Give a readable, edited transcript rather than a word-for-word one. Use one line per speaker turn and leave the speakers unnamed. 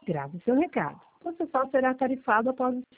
Grave seu recado. Você só será tarifado após